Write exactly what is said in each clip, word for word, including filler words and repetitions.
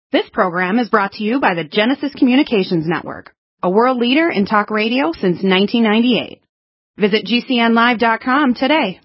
This program is brought to you by the Genesis Communications Network, a world leader in talk radio since nineteen ninety-eight. Visit G C N live dot com today.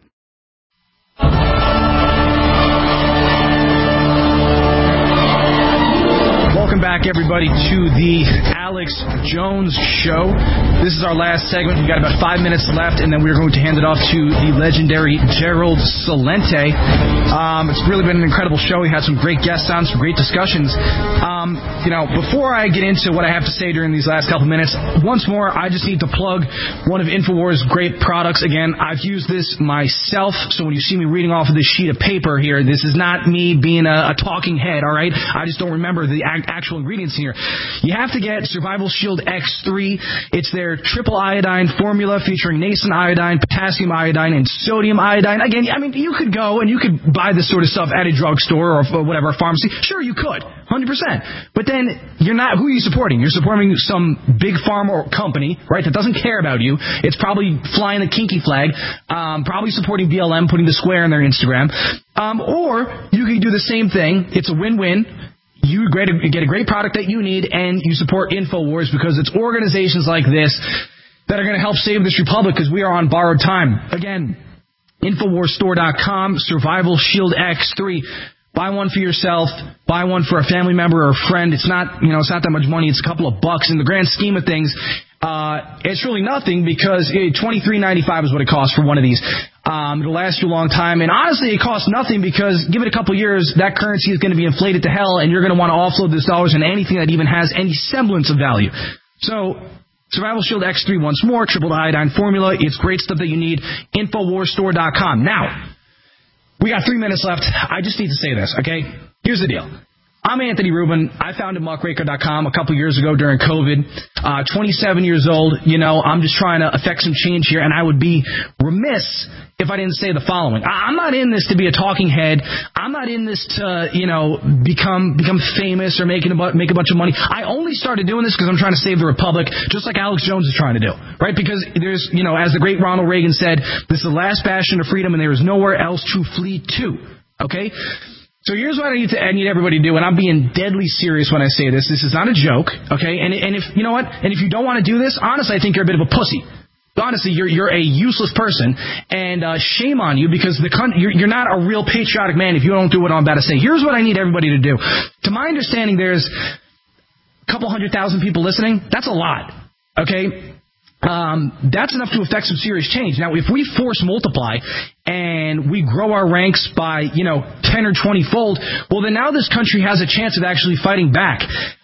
Welcome back, everybody, to the Alex Jones Show. This is our last segment. We've got about five minutes left, and then we're going to hand it off to the legendary Gerald Celente. Um, it's really been an incredible show. We had some great guests on, some great discussions. Um, you know, before I get into what I have to say during these last couple minutes, once more, I just need to plug one of InfoWars' great products. Again, I've used this myself, so when you see me reading off of this sheet of paper here, this is not me being a, a talking head, all right? I just don't remember the act actual ingredients here. You have to get Survival Shield X three. It's their triple iodine formula featuring nascent iodine, potassium iodine, and sodium iodine. Again, I mean, you could go and you could buy this sort of stuff at a drugstore or whatever, a pharmacy. Sure, you could, one hundred percent. But then you're not, who are you supporting? You're supporting some big pharma or company, right, that doesn't care about you. It's probably flying the kinky flag, um, probably supporting B L M, putting the square in their Instagram. Um, or you can do the same thing. It's a win-win. You get a great product that you need, and you support InfoWars because it's organizations like this that are going to help save this republic because we are on borrowed time. Again, Infowars Store dot com, Survival Shield X three. Buy one for yourself. Buy one for a family member or a friend. It's not, you know, it's not that much money. It's a couple of bucks. In the grand scheme of things, uh, it's really nothing because twenty-three ninety-five is what it costs for one of these. Um, it'll last you a long time. And honestly, it costs nothing because give it a couple years, that currency is going to be inflated to hell, and you're going to want to offload those dollars into anything that even has any semblance of value. So, Survival Shield X three once more, triple iodine formula. It's great stuff that you need. Infowars Store dot com. Now, we got three minutes left. I just need to say this, okay? Here's the deal. I'm Anthony Rubin. I founded muckraker dot com a couple years ago during COVID. Uh, twenty-seven years old. You know, I'm just trying to affect some change here, and I would be remiss if I didn't say the following. I'm not in this to be a talking head. I'm not in this to, you know, become become famous or making a, make a bunch of money. I only started doing this because I'm trying to save the republic, just like Alex Jones is trying to do, right? Because there's, you know, as the great Ronald Reagan said, this is the last bastion of freedom, and there is nowhere else to flee to, okay? So here's what I need to I need everybody to do, and I'm being deadly serious when I say this. This is not a joke, okay? And and if you know what, and if you don't want to do this, honestly, I think you're a bit of a pussy. Honestly, you're you're a useless person, and uh, shame on you because the con- you're, you're not a real patriotic man if you don't do what I'm about to say. Here's what I need everybody to do. To my understanding, there's a couple hundred thousand people listening. That's a lot, okay? Um, that's enough to affect some serious change. Now, if we force multiply and we grow our ranks by, you know, ten or twenty fold, well, then now this country has a chance of actually fighting back.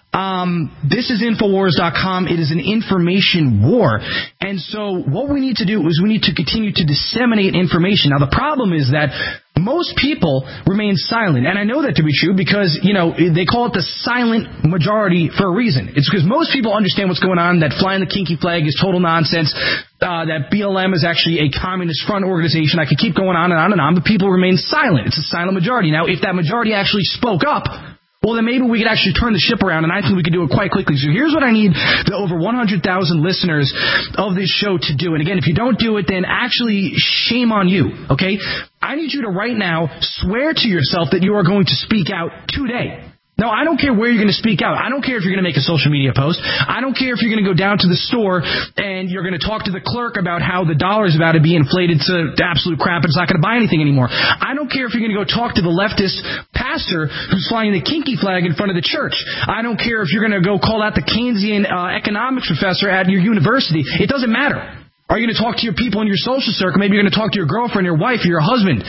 Um, this is Infowars dot com. It is an information war. And so what we need to do is we need to continue to disseminate information. Now, the problem is that most people remain silent. And I know that to be true because, you know, they call it the silent majority for a reason. It's because most people understand what's going on, that flying the kinky flag is total nonsense, uh, that B L M is actually a communist front organization. I could keep going on and on and on, but people remain silent. It's a silent majority. Now, if that majority actually spoke up, well, then maybe we could actually turn the ship around, and I think we could do it quite quickly. So here's what I need the over one hundred thousand listeners of this show to do. And again, if you don't do it, then actually shame on you, okay? I need you to right now swear to yourself that you are going to speak out today. No, I don't care where you're going to speak out. I don't care if you're going to make a social media post. I don't care if you're going to go down to the store and you're going to talk to the clerk about how the dollar is about to be inflated to absolute crap and it's not going to buy anything anymore. I don't care if you're going to go talk to the leftist pastor who's flying the kinky flag in front of the church. I don't care if you're going to go call out the Keynesian uh, economics professor at your university. It doesn't matter. Are you going to talk to your people in your social circle? Maybe you're going to talk to your girlfriend, your wife, or your husband.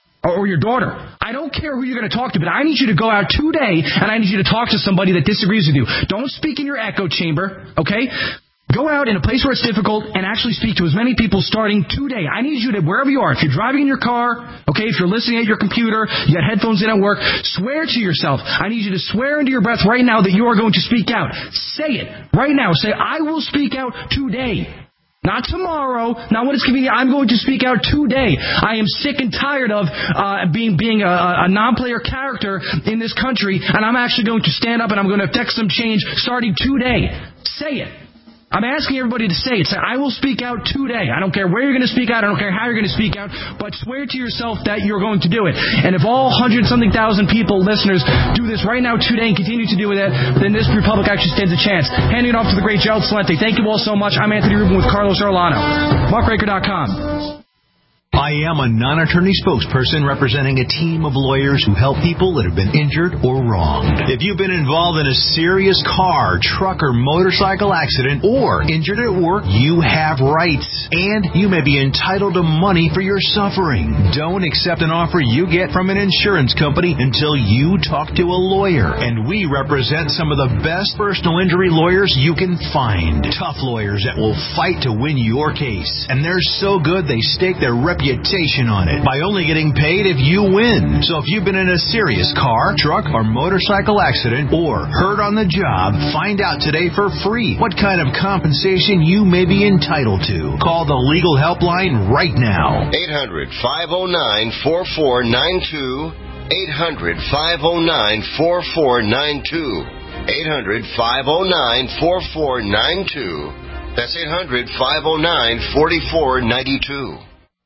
Or your daughter. I don't care who you're going to talk to, but I need you to go out today and I need you to talk to somebody that disagrees with you. Don't speak in your echo chamber, okay? Go out in a place where it's difficult and actually speak to as many people starting today. I need you to, wherever you are, if you're driving in your car, okay, if you're listening at your computer, you got headphones in at work, swear to yourself. I need you to swear into your breath right now that you are going to speak out. Say it right now. Say, I will speak out today. Not tomorrow, not when it's convenient. I'm going to speak out today. I am sick and tired of uh, being being a, a non-player character in this country, and I'm actually going to stand up and I'm going to affect some change starting today. Say it. I'm asking everybody to say it. Say, I will speak out today. I don't care where you're going to speak out. I don't care how you're going to speak out. But swear to yourself that you're going to do it. And if all hundred-something thousand people, listeners, do this right now today and continue to do it, then this republic actually stands a chance. Handing it off to the great Gerald Celente. Thank you all so much. I'm Anthony Rubin with Carlos Arellano. Mark Raker dot com. I am a non-attorney spokesperson representing a team of lawyers who help people that have been injured or wronged. If you've been involved in a serious car, truck, or motorcycle accident or injured at work, you have rights, and you may be entitled to money for your suffering. Don't accept an offer you get from an insurance company until you talk to a lawyer. And we represent some of the best personal injury lawyers you can find. Tough lawyers that will fight to win your case. And they're so good they stake their reputation on it by only getting paid if you win. So if you've been in a serious car, truck, or motorcycle accident or hurt on the job, find out today for free what kind of compensation you may be entitled to. Call the legal helpline right now. eight hundred, five oh nine, four four nine two. eight hundred, five oh nine, four four nine two. eight hundred, five oh nine, four four nine two. That's eight hundred, five oh nine, four four nine two.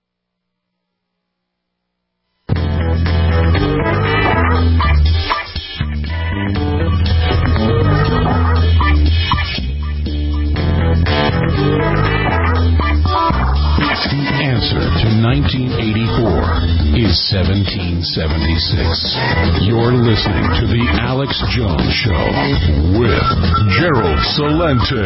The answer to nineteen eighty-four is seventeen seventy-six. You're listening to The Alex Jones Show with Gerald Celente.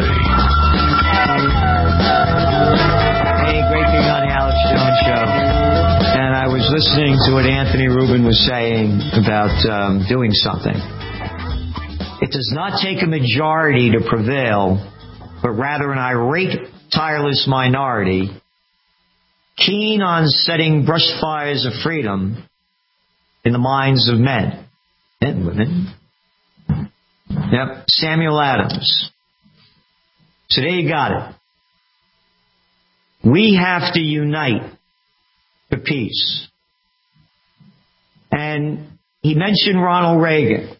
Hey, great being on The Alex Jones Show. And I was listening to what Anthony Rubin was saying about um, doing something. It does not take a majority to prevail, but rather an irate, tireless minority keen on setting brush fires of freedom in the minds of men and women. Yep, Samuel Adams. So there you got it. We have to unite for peace. And he mentioned Ronald Reagan.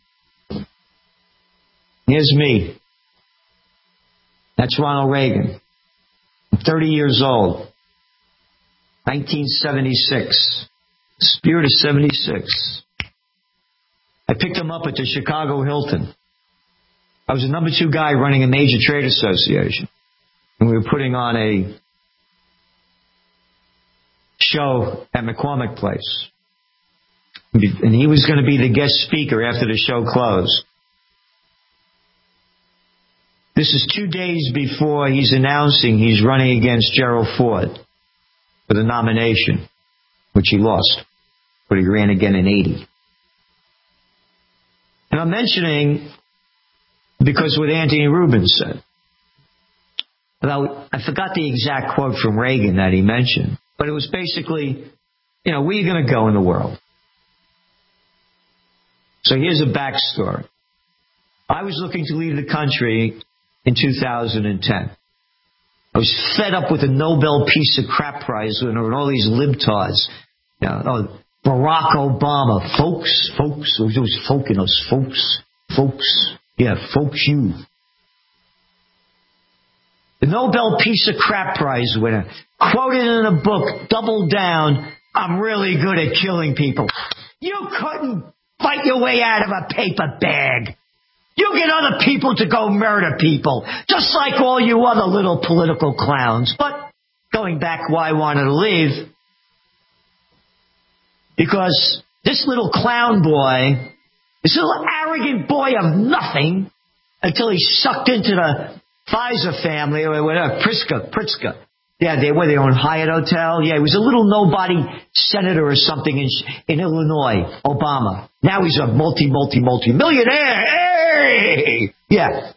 Here's me. That's Ronald Reagan. I'm thirty years old. nineteen seventy-six. Spirit of seventy-six. I picked him up at the Chicago Hilton. I was the number two guy running a major trade association. And we were putting on a show at McCormick Place. And he was going to be the guest speaker after the show closed. This is two days before he's announcing he's running against Gerald Ford for the nomination, which he lost, but he ran again in eighty. And I'm mentioning because what Anthony Rubin said. About, I forgot the exact quote from Reagan that he mentioned, but it was basically, you know, where are you going to go in the world? So here's a backstory. I was looking to leave the country in two thousand ten. I was fed up with the Nobel Peace of Crap Prize winner and all these libtards. You know, oh, Barack Obama, folks, folks, those folk in us, folks, folks, yeah, folks, you. The Nobel Peace of Crap Prize winner, quoted in a book, doubled down, I'm really good at killing people. You couldn't fight your way out of a paper bag. You get other people to go murder people, just like all you other little political clowns. But going back why I wanted to leave, because this little clown boy, this little arrogant boy of nothing, until he sucked into the Pfizer family, or whatever, Pritzker, Pritzker. Yeah, they were their own Hyatt Hotel. Yeah, he was a little nobody senator or something in, in Illinois, Obama. Now he's a multi, multi, multi millionaire. Hey! Yeah.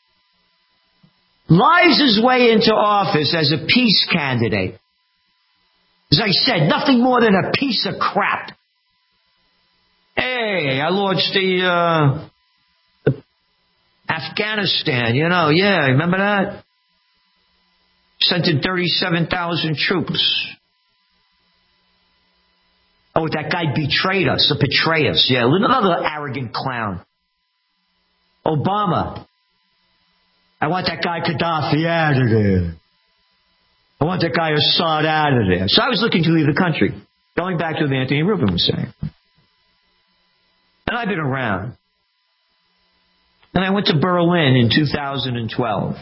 Lies his way into office as a peace candidate. As I said, nothing more than a piece of crap. Hey, I launched the, uh, the Afghanistan, you know, yeah, remember that? Sent in thirty-seven thousand troops. Oh, that guy betrayed us, a Petraeus. Yeah, another arrogant clown. Obama. I want that guy Gaddafi out of there. I want that guy Assad out of there. So I was looking to leave the country, going back to what Anthony Rubin was saying. And I've been around. And I went to Berlin in two thousand twelve.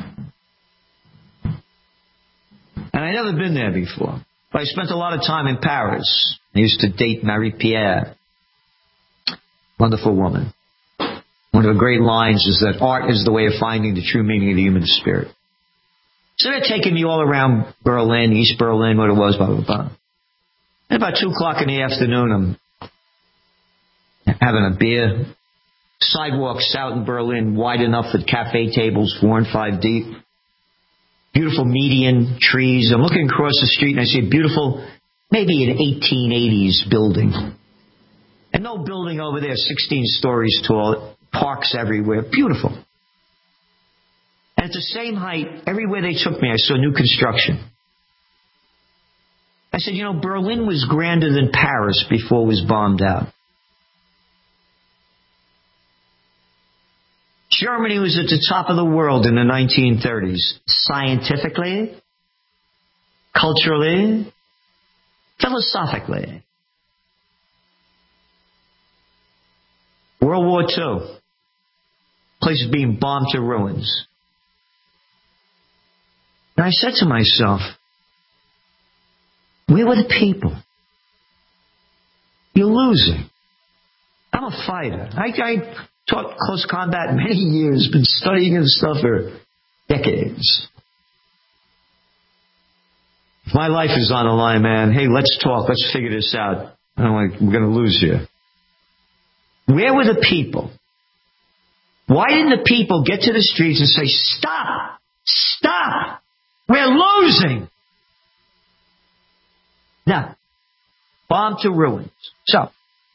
And I'd never been there before. But I spent a lot of time in Paris. I used to date Marie-Pierre. Wonderful woman. One of the great lines is that art is the way of finding the true meaning of the human spirit. So they're taking me all around Berlin, East Berlin, what it was, blah, blah, blah. And about two o'clock in the afternoon, I'm having a beer. Sidewalks out in Berlin wide enough for cafe tables, four and five deep. Beautiful median trees. I'm looking across the street and I see a beautiful, maybe an eighteen eighties building. And no building over there, sixteen stories tall, parks everywhere. Beautiful. And at the same height, everywhere they took me, I saw new construction. I said, you know, Berlin was grander than Paris before it was bombed out. Germany was at the top of the world in the nineteen thirties, scientifically, culturally, philosophically. World War Two, place being bombed to ruins. And I said to myself, where were the people? You're losing. I'm a fighter. I, I taught close combat many years, been studying this stuff for decades. If my life is on the line, man, hey, let's talk, let's figure this out. I'm like, we're going to lose here. Where were the people? Why didn't the people get to the streets and say, stop, stop, we're losing? No. Bomb to ruins. So,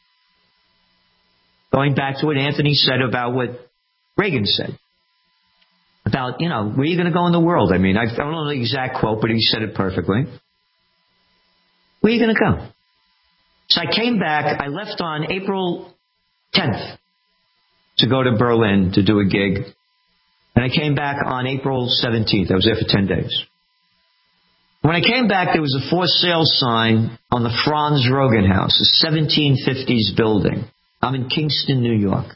going back to what Anthony said about what Reagan said. About, you know, where are you going to go in the world? I mean, I don't know the exact quote, but he said it perfectly. Where are you going to go? So I came back. I left on April tenth to go to Berlin to do a gig. And I came back on April seventeenth. I was there for ten days. When I came back, there was a for sale sign on the Franz Rogan House, a seventeen fifties building. I'm in Kingston, New York.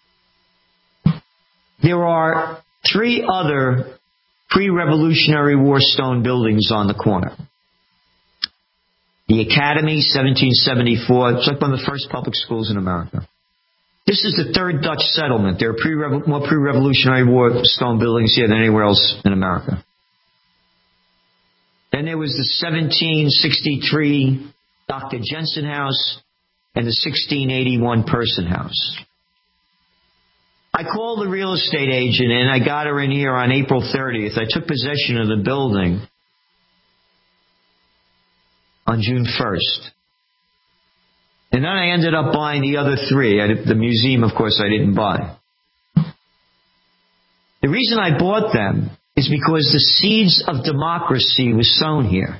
There are three other pre-Revolutionary War stone buildings on the corner. The Academy, seventeen seventy-four. It's like one of the first public schools in America. This is the third Dutch settlement. There are pre more pre-Revolutionary War stone buildings here than anywhere else in America. Then there was the seventeen sixty-three Doctor Jensen House and the sixteen eighty-one Person House. I called the real estate agent and I got her in here on April thirtieth. I took possession of the building on June first. And then I ended up buying the other three. I, the museum, of course, I didn't buy. The reason I bought them is because the seeds of democracy were sown here.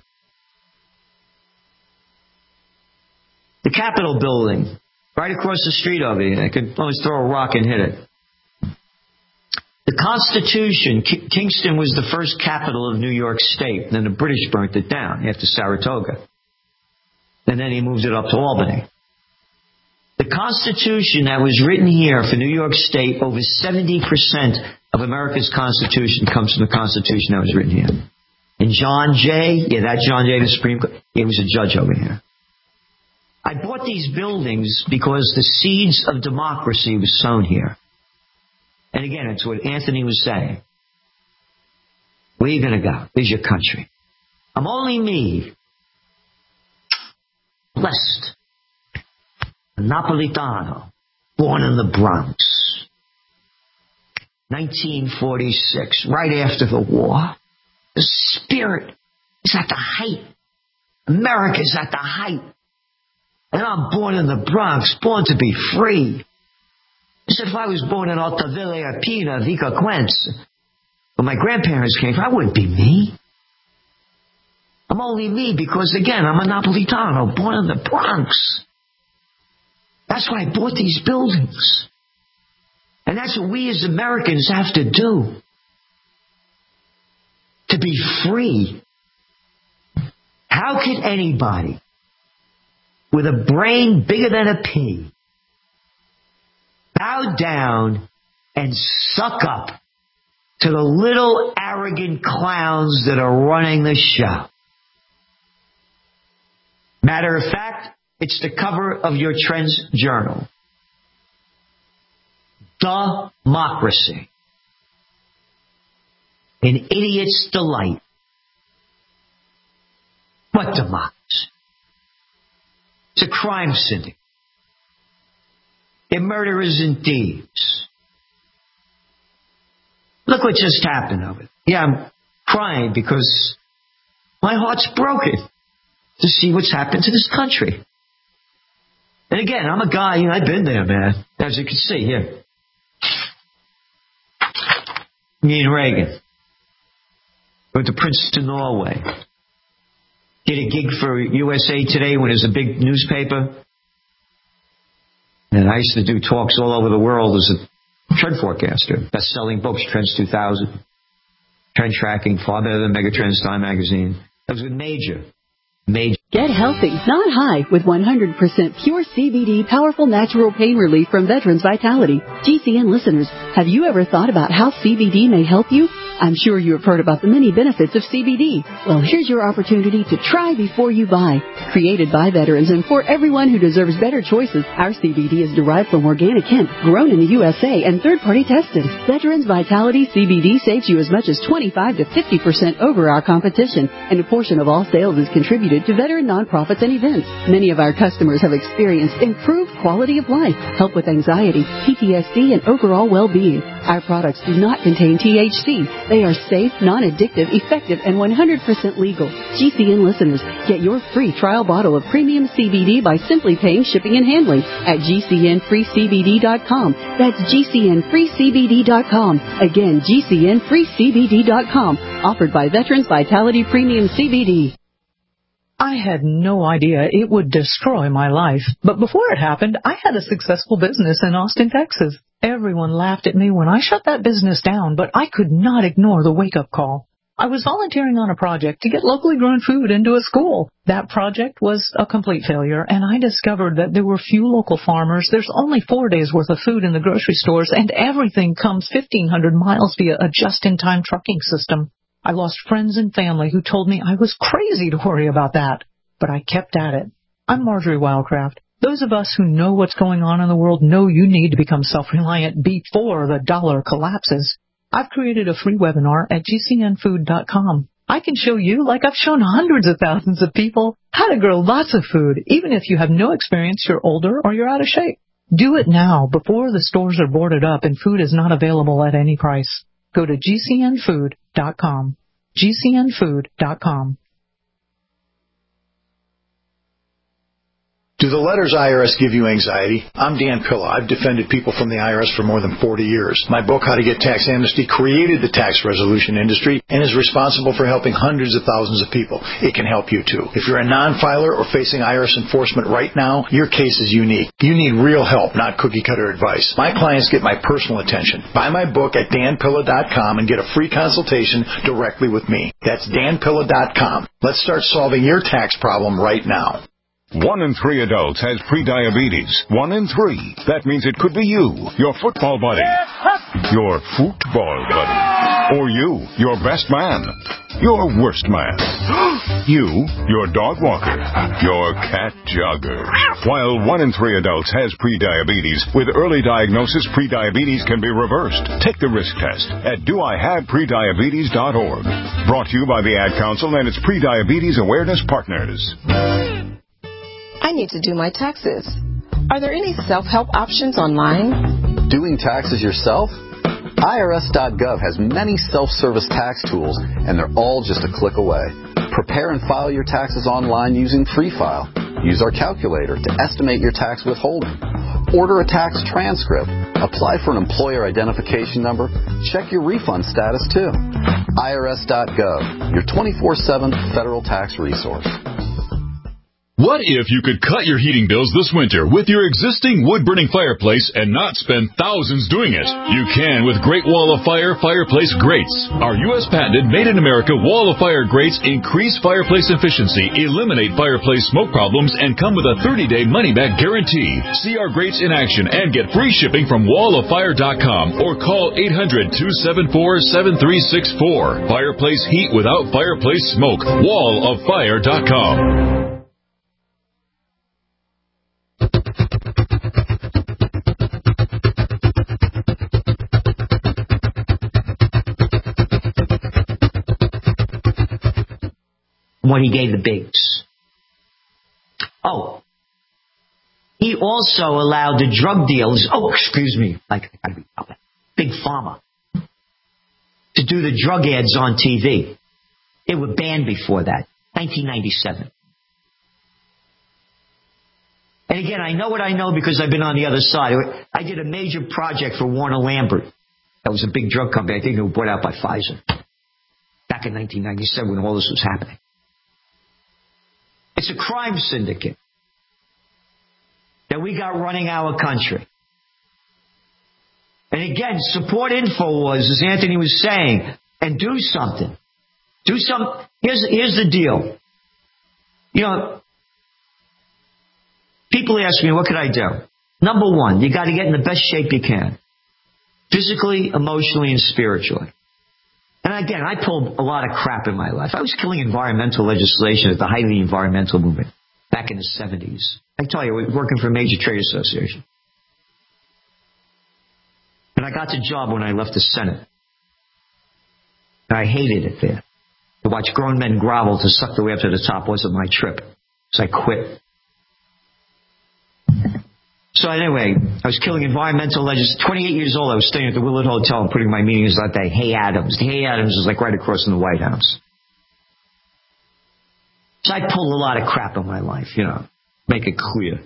The Capitol building, right across the street over here. I could always throw a rock and hit it. The Constitution, K- Kingston was the first capital of New York State. And then the British burnt it down after Saratoga. And then he moved it up to Albany. The Constitution that was written here for New York State, over seventy percent of America's Constitution comes from the Constitution that was written here. And John Jay, yeah, that John Jay, the Supreme Court, he was a judge over here. I bought these buildings because the seeds of democracy were sown here. And again, it's what Anthony was saying. Where are you going to go? Where's your country? I'm only me. Blessed. A Napolitano. Born in the Bronx. nineteen forty-six. Right after the war. The spirit is at the height. America is at the height. And I'm born in the Bronx. Born to be free. He said, if I was born in Altavilla, Pina, Vica Quenz, where my grandparents came from, I wouldn't be me. I'm only me because, again, I'm a Napolitano, born in the Bronx. That's why I bought these buildings. And that's what we as Americans have to do. be free. How could anybody with a brain bigger than a pea bow down and suck up to the little arrogant clowns that are running the show? Matter of fact, it's the cover of your Trends Journal. Democracy. An idiot's delight. What democracy? It's a crime syndicate. They're murderers and thieves. Look what just happened over there. Yeah, I'm crying because my heart's broken to see what's happened to this country. And again, I'm a guy, you know, I've been there, man. As you can see here. Me and Reagan. Went to Princeton, Norway. Did a gig for U S A Today when it was a big newspaper. And I used to do talks all over the world as a trend forecaster. Best-selling books, Trends two thousand. Trend tracking, far better than Megatrends, Time Magazine. That was with Major. Major. Get healthy, not high, with one hundred percent pure C B D, powerful natural pain relief from Veterans Vitality. G C N listeners, have you ever thought about how C B D may help you? I'm sure you have heard about the many benefits of C B D. Well, here's your opportunity to try before you buy. Created by veterans and for everyone who deserves better choices, our C B D is derived from organic hemp, grown in the U S A, and third-party tested. Veterans Vitality C B D saves you as much as twenty-five to fifty percent over our competition, and a portion of all sales is contributed to veteran nonprofits and events. Many of our customers have experienced improved quality of life, help with anxiety, P T S D, and overall well-being. Our products do not contain T H C. They are safe, non-addictive, effective, and one hundred percent legal. G C N listeners, get your free trial bottle of premium C B D by simply paying shipping and handling at G C N free C B D dot com. That's G C N free C B D dot com. Again, G C N free C B D dot com. Offered by Veterans Vitality Premium C B D. I had no idea it would destroy my life. But before it happened, I had a successful business in Austin, Texas. Everyone laughed at me when I shut that business down, but I could not ignore the wake-up call. I was volunteering on a project to get locally grown food into a school. That project was a complete failure, and I discovered that there were few local farmers. There's only four days' worth of food in the grocery stores, and everything comes fifteen hundred miles via a just-in-time trucking system. I lost friends and family who told me I was crazy to worry about that, but I kept at it. I'm Marjorie Wildcraft. Those of us who know what's going on in the world know you need to become self-reliant before the dollar collapses. I've created a free webinar at G C N food dot com. I can show you, like I've shown hundreds of thousands of people, how to grow lots of food, even if you have no experience, you're older, or you're out of shape. Do it now, before the stores are boarded up and food is not available at any price. Go to G C N food dot com. G C N food dot com. Do the letters I R S give you anxiety? I'm Dan Pilla. I've defended people from the I R S for more than forty years. My book, How to Get Tax Amnesty, created the tax resolution industry and is responsible for helping hundreds of thousands of people. It can help you, too. If you're a non-filer or facing I R S enforcement right now, your case is unique. You need real help, not cookie-cutter advice. My clients get my personal attention. Buy my book at Dan Pilla dot com and get a free consultation directly with me. That's Dan Pilla dot com. Let's start solving your tax problem right now. One in three adults has prediabetes. One in three. That means it could be you, your football buddy, your football buddy, or you, your best man, your worst man, you, your dog walker, your cat jogger. While one in three adults has prediabetes, with early diagnosis, prediabetes can be reversed. Take the risk test at do I have prediabetes dot org. Brought to you by the Ad Council and its Prediabetes Awareness Partners. I need to do my taxes. Are there any self-help options online? Doing taxes yourself? I R S dot gov has many self-service tax tools, and they're all just a click away. Prepare and file your taxes online using Free File. Use our calculator to estimate your tax withholding. Order a tax transcript. Apply for an employer identification number. Check your refund status, too. I R S dot gov, your twenty-four seven federal tax resource. What if you could cut your heating bills this winter with your existing wood-burning fireplace and not spend thousands doing it? You can with Great Wall of Fire fireplace grates. Our U S patented made-in-America Wall of Fire grates increase fireplace efficiency, eliminate fireplace smoke problems, and come with a thirty-day money-back guarantee. See our grates in action and get free shipping from wall of fire dot com or call eight hundred, two seven four, seven three six four. Fireplace heat without fireplace smoke. wall of fire dot com. When he gave the bigs. Oh. He also allowed the drug dealers, oh, excuse me, like Big Pharma, to do the drug ads on T V. They were banned before that, nineteen ninety-seven. And again, I know what I know because I've been on the other side. I did a major project for Warner Lambert. That was a big drug company. I think they were bought out by Pfizer. Back in nineteen ninety-seven when all this was happening. It's a crime syndicate that we got running our country. And again, support InfoWars, as Anthony was saying, and do something. Do some. Here's, here's the deal. You know, people ask me, what could I do? Number one, you got to get in the best shape you can. Physically, emotionally, and spiritually. And again, I pulled a lot of crap in my life. I was killing environmental legislation at the height of the environmental movement back in the seventies. I tell you, I was working for a major trade association. And I got the job when I left the Senate. And I hated it there. To watch grown men grovel to suck their way up to the top wasn't my trip. So I quit. So anyway, I was killing environmental legislation. twenty-eight years old, I was staying at the Willard Hotel and putting my meetings that day. Hay Adams. The Hay Adams was like right across from the White House. So I pulled a lot of crap in my life, you know, make it clear.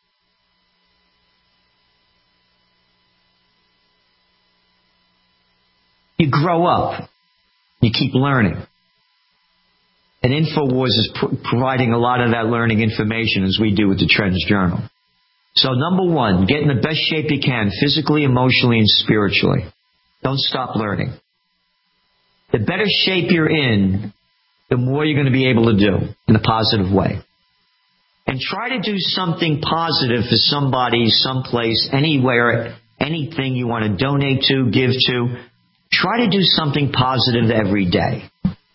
You grow up. You keep learning. And InfoWars is pro- providing a lot of that learning information as we do with the Trends Journal. So number one, get in the best shape you can, physically, emotionally, and spiritually. Don't stop learning. The better shape you're in, the more you're going to be able to do in a positive way. And try to do something positive for somebody, someplace, anywhere, anything you want to donate to, give to. Try to do something positive every day.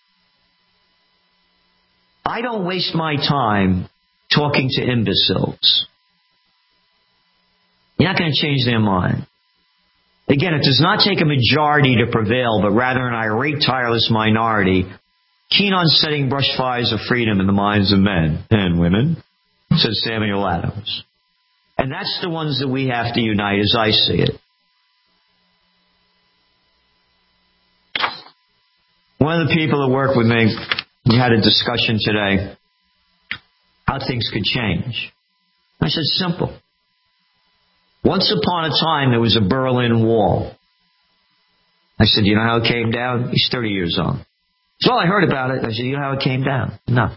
I don't waste my time talking to imbeciles. You're not going to change their mind. Again, it does not take a majority to prevail, but rather an irate, tireless minority, keen on setting brush fires of freedom in the minds of men and women, says Samuel Adams. And that's the ones that we have to unite as I see it. One of the people that work with me, we had a discussion today, how things could change. I said, simple. Once upon a time, there was a Berlin Wall. I said, you know how it came down? He's thirty years old. So I heard about it. I said, you know how it came down? No.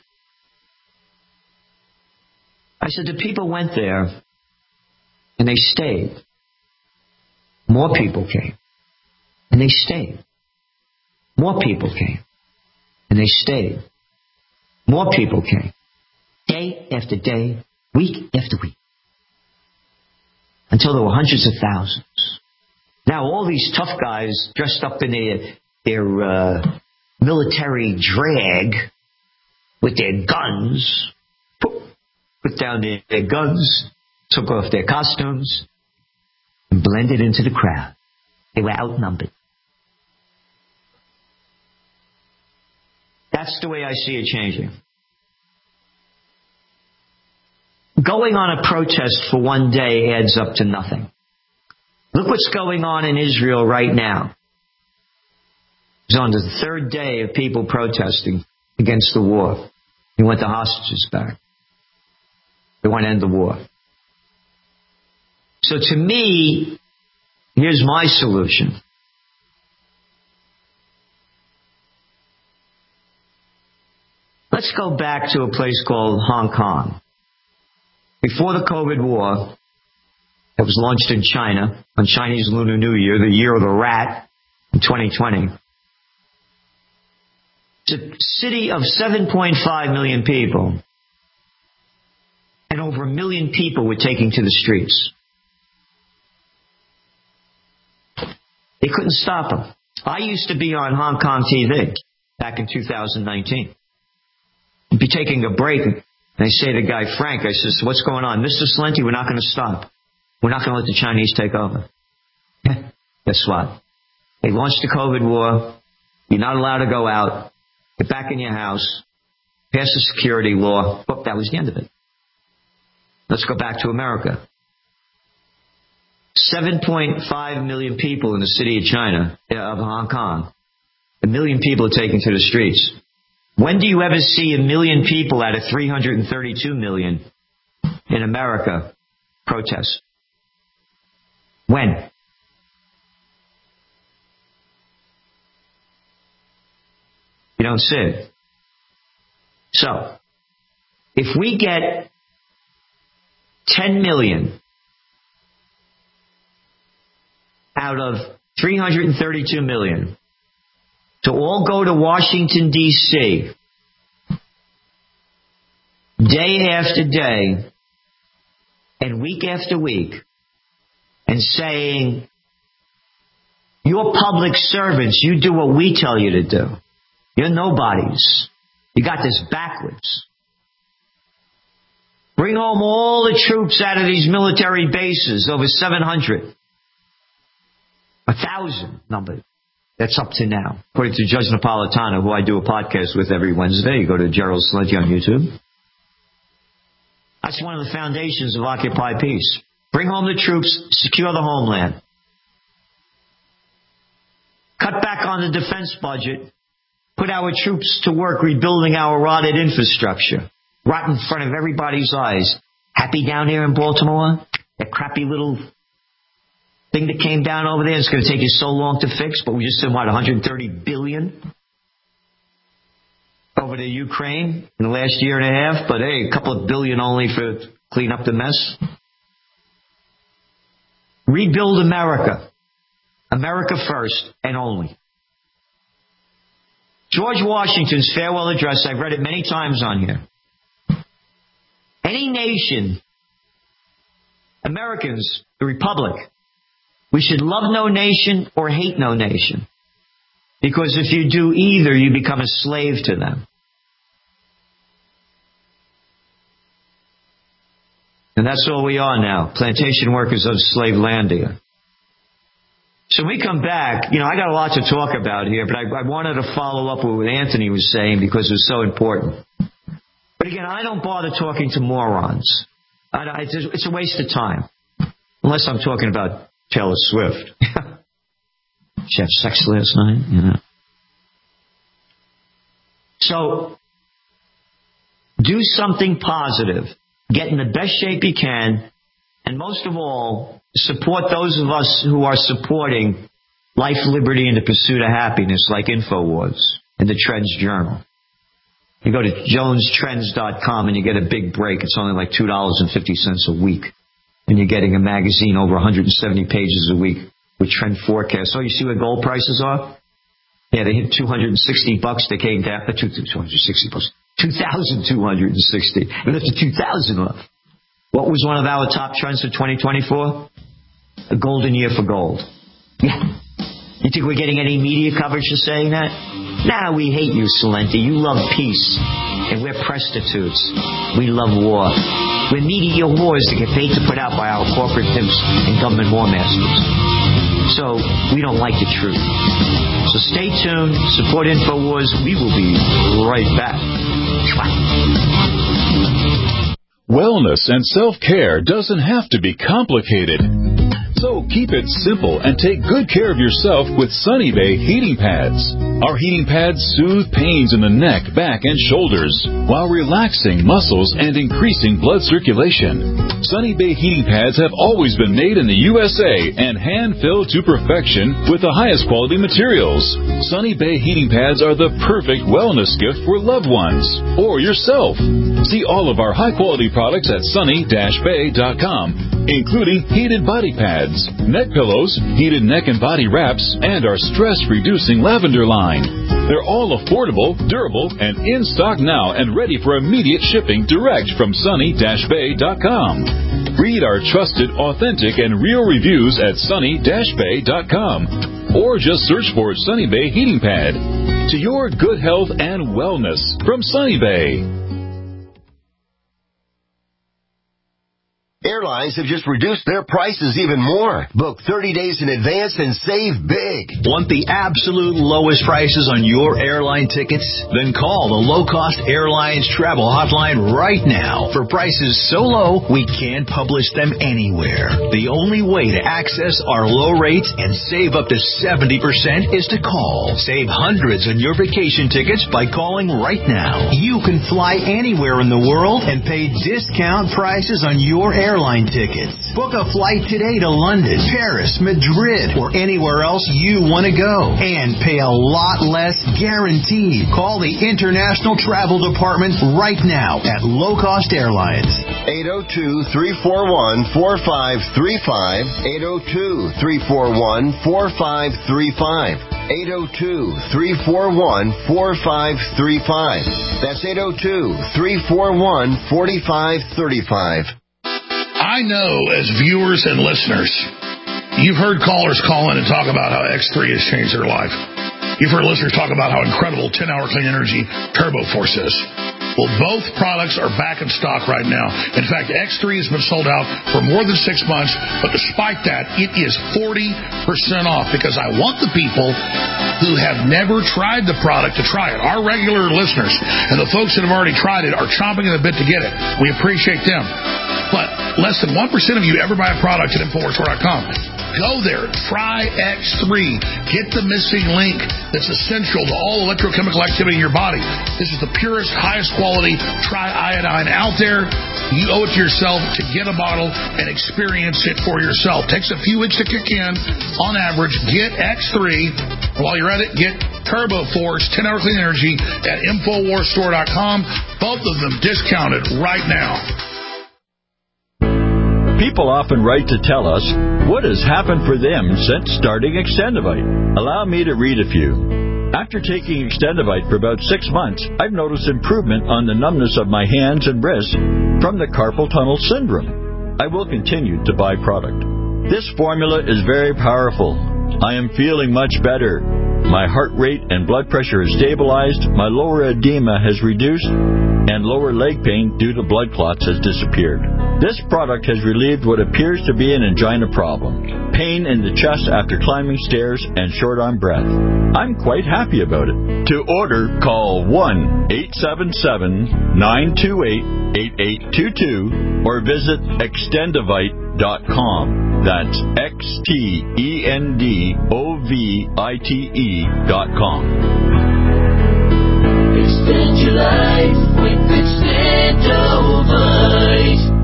I said, the people went there, and they stayed. More people came, and they stayed. More people came, and they stayed. More people came. Day after day, week after week. Until there were hundreds of thousands. Now all these tough guys dressed up in their, their uh, military drag with their guns, put down their, their guns, took off their costumes, and blended into the crowd. They were outnumbered. That's the way I see it changing. Going on a protest for one day adds up to nothing. Look what's going on in Israel right now. It's on the third day of people protesting against the war. They want the hostages back. They want to end the war. So to me, here's my solution. Let's go back to a place called Hong Kong. before the COVID war that was launched in China on Chinese Lunar New Year, the year of the rat in twenty twenty, it's a city of seven point five million people, and over a million people were taking to the streets. They couldn't stop them. I used to be on Hong Kong T V back in two thousand nineteen. I'd be taking a break, and I say to Guy Frank, I says, what's going on? Mister Celente, we're not going to stop. We're not going to let the Chinese take over. Guess what? They launched the COVID war. You're not allowed to go out. Get back in your house. Pass a security law. Oh, that was the end of it. Let's go back to America. seven point five million people in the city of China, of Hong Kong. A million people are taken to the streets. When do you ever see a million people out of three hundred thirty-two million in America protest? When? You don't see it. So, if we get ten million out of three hundred thirty-two million to all go to Washington, D C day after day and week after week and saying, you're public servants, you do what we tell you to do. You're nobodies. You got this backwards. Bring home all the troops out of these military bases, over seven hundred. A thousand number. That's up to now. According to Judge Napolitano, who I do a podcast with every Wednesday. You go to Gerald Celente on YouTube. That's one of the foundations of Occupy Peace. Bring home the troops, secure the homeland. Cut back on the defense budget. Put our troops to work rebuilding our rotted infrastructure. Right in front of everybody's eyes. Happy down here in Baltimore? That crappy little thing that came down over there, it's going to take you so long to fix, but we just sent, what, one hundred thirty billion dollars over to Ukraine in the last year and a half, but hey, a couple of billion only for clean up the mess. Rebuild America. America first and only. George Washington's farewell address, I've read it many times on here. Any nation, Americans, the Republic, we should love no nation or hate no nation. Because if you do either, you become a slave to them. And that's all we are now, plantation workers of Slavelandia. So when we come back, you know, I got a lot to talk about here, but I, I wanted to follow up with what Anthony was saying because it was so important. But again, I don't bother talking to morons. I, it's, a, it's a waste of time. Unless I'm talking about Taylor Swift. She had sex last night, you know. So, do something positive. Get in the best shape you can. And most of all, support those of us who are supporting life, liberty, and the pursuit of happiness, like InfoWars and the Trends Journal. You go to jones trends dot com and you get a big break. It's only like two dollars and fifty cents a week. And you're getting a magazine over one hundred seventy pages a week with trend forecasts. Oh, you see where gold prices are? Yeah, they hit two hundred sixty bucks. They came down to two hundred sixty bucks. two thousand two hundred sixty. And that's the two thousand left. What was one of our top trends for twenty twenty-four? A golden year for gold. Yeah. You think we're getting any media coverage for saying that? Nah, we hate you, Celente. You love peace. And we're prostitutes. We love war. We're media whores that get paid to put out by our corporate pimps and government war masters. So, we don't like the truth. So stay tuned. Support InfoWars. We will be right back. Wellness and self-care doesn't have to be complicated. So keep it simple and take good care of yourself with Sunny Bay heating pads. Our heating pads soothe pains in the neck, back, and shoulders while relaxing muscles and increasing blood circulation. Sunny Bay heating pads have always been made in the U S A and hand-filled to perfection with the highest quality materials. Sunny Bay heating pads are the perfect wellness gift for loved ones or yourself. See all of our high-quality products at sunny dash bay dot com, including heated body pads, neck pillows, heated neck and body wraps, and our stress-reducing lavender line. They're all affordable, durable, and in stock now and ready for immediate shipping direct from sunny dash bay dot com. Read our trusted, authentic, and real reviews at sunny dash bay dot com or just search for Sunny Bay Heating Pad. To your good health and wellness from Sunny Bay. Airlines have just reduced their prices even more. Book thirty days in advance and save big. Want the absolute lowest prices on your airline tickets? Then call the Low Cost Airlines Travel Hotline right now. For prices so low, we can't publish them anywhere. The only way to access our low rates and save up to seventy percent is to call. Save hundreds on your vacation tickets by calling right now. You can fly anywhere in the world and pay discount prices on your airline airline tickets. Book a flight today to London, Paris, Madrid, or anywhere else you want to go and pay a lot less guaranteed. Call the International Travel Department right now at Low Cost Airlines. eight oh two, three four one, four five three five, eight oh two, three four one, four five three five, eight oh two, three four one, four five three five. That's eight oh two, three four one, four five three five. I know as viewers and listeners, you've heard callers call in and talk about how X three has changed their life. You've heard listeners talk about how incredible ten-hour clean energy Turbo Force is. Well, both products are back in stock right now. In fact, X three has been sold out for more than six months, but despite that, it is forty percent off because I want the people who have never tried the product to try it. Our regular listeners and the folks that have already tried it are chomping at the bit to get it. We appreciate them. But less than one percent of you ever buy a product at Infowars Store dot com. Go there. Try X three. Get the missing link that's essential to all electrochemical activity in your body. This is the purest, highest quality triiodine out there. You owe it to yourself to get a bottle and experience it for yourself. Takes a few weeks to kick in. On average, get X three. While you're at it, get Turbo Force ten-hour clean energy at Infowars Store dot com. Both of them discounted right now. People often write to tell us what has happened for them since starting Extendivite. Allow me to read a few. After taking Extendivite for about six months, I've noticed improvement on the numbness of my hands and wrists from the carpal tunnel syndrome. I will continue to buy product. This formula is very powerful. I am feeling much better. My heart rate and blood pressure has stabilized, my lower edema has reduced, and lower leg pain due to blood clots has disappeared. This product has relieved what appears to be an angina problem, pain in the chest after climbing stairs, and short-arm breath. I'm quite happy about it. To order, call one eight seven seven, nine two eight, eight eight two two or visit extendivite dot com. That's X T E N D O V I T E dot com. Extend your life with Extendivite.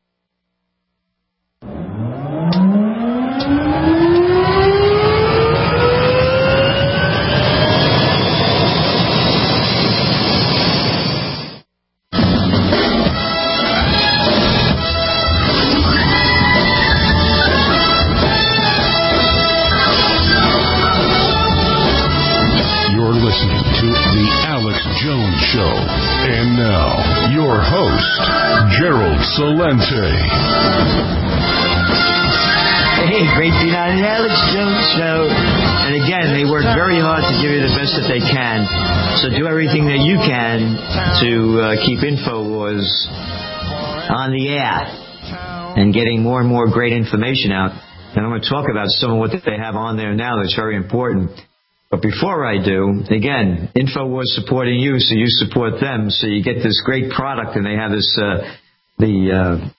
Show. And now, your host, Gerald Celente. Hey, great being on the Alex Jones Show. And again, they work very hard to give you the best that they can. So do everything that you can to uh, keep InfoWars on the air and getting more and more great information out. And I'm going to talk about some of what they have on there now that's very important. But before I do, again, InfoWars supporting you, so you support them, so you get this great product, and they have this uh, the uh,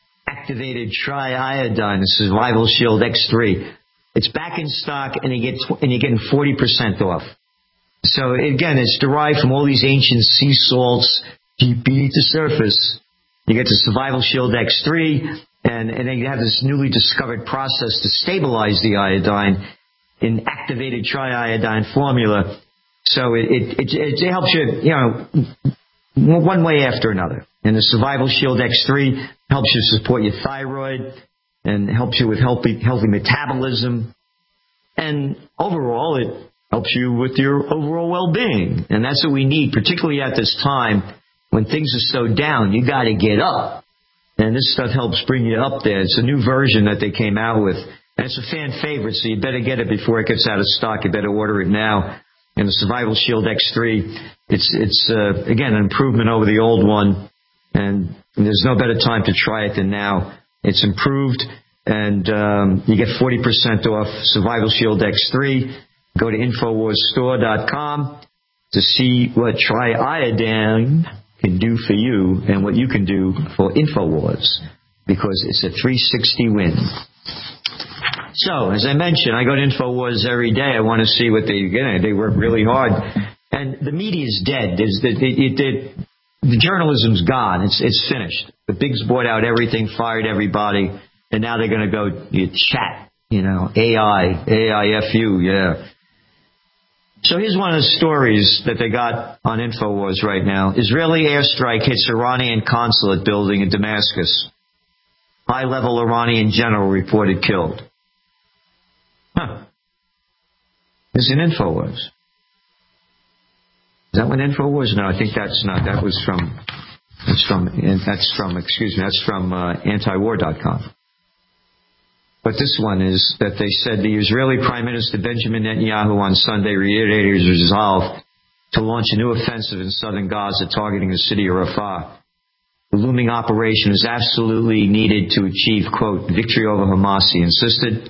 activated triiodine, the Survival Shield X three. It's back in stock, and you get and you're getting forty percent off. So again, it's derived from all these ancient sea salts deep beneath the surface. You get the Survival Shield X three, and, and then you have this newly discovered process to stabilize the iodine in activated triiodine formula. So it it, it, it helps you, you know, one way after another. And the Survival Shield X three helps you support your thyroid and helps you with healthy, healthy metabolism. And overall, it helps you with your overall well-being. And that's what we need, particularly at this time when things are so down. You got to get up. And this stuff helps bring you up there. It's a new version that they came out with. And it's a fan favorite, so you better get it before it gets out of stock. You better order it now. And the Survival Shield X three, it's, it's uh, again, an improvement over the old one. And there's no better time to try it than now. It's improved, and um, you get forty percent off Survival Shield X three. Go to Infowars Store dot com to see what triiodine can do for you and what you can do for Infowars, because it's a three sixty win. So, as I mentioned, I go to Infowars every day. I want to see what they get. They work really hard. And the media is dead. There's the, it, it, the journalism's gone. It's it's finished. The bigs bought out everything, fired everybody, and now they're going to go you chat, you know, A I, A I F U, yeah. So here's one of the stories that they got on Infowars right now. Israeli airstrike hits Iranian consulate building in Damascus. High-level Iranian general reported killed. Huh. This is in Infowars. Is that what Infowars? No, I think that's not. That was from, that's from, that's from, excuse me, that's from uh, antiwar dot com. But this one is that they said the Israeli Prime Minister Benjamin Netanyahu on Sunday reiterated his resolve to launch a new offensive in southern Gaza targeting the city of Rafah. The looming operation is absolutely needed to achieve, quote, victory over Hamas, he insisted.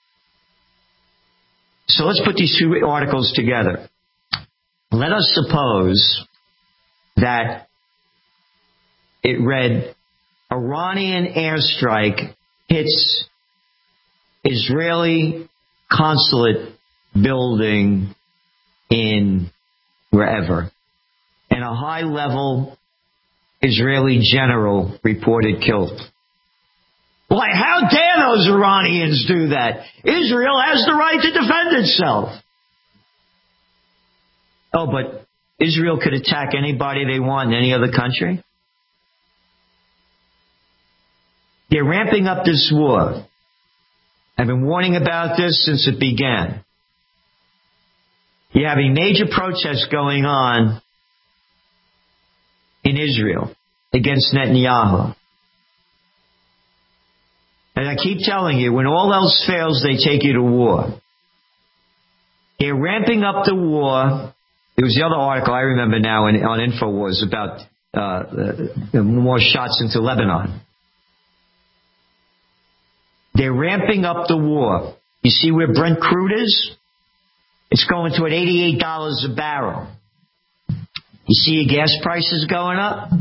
So let's put these two articles together. Let us suppose that it read, Iranian airstrike hits Israeli consulate building in wherever, and a high-level Israeli general reported killed. Why, how dare those Iranians do that? Israel has the right to defend itself. Oh, but Israel could attack anybody they want in any other country? They're ramping up this war. I've been warning about this since it began. You're having major protests going on in Israel against Netanyahu. And I keep telling you, when all else fails, they take you to war. They're ramping up the war. There was the other article I remember now in, on Infowars about uh, uh, more shots into Lebanon. They're ramping up the war. You see where Brent crude is? It's going to at eighty-eight dollars a barrel. You see your gas prices going up?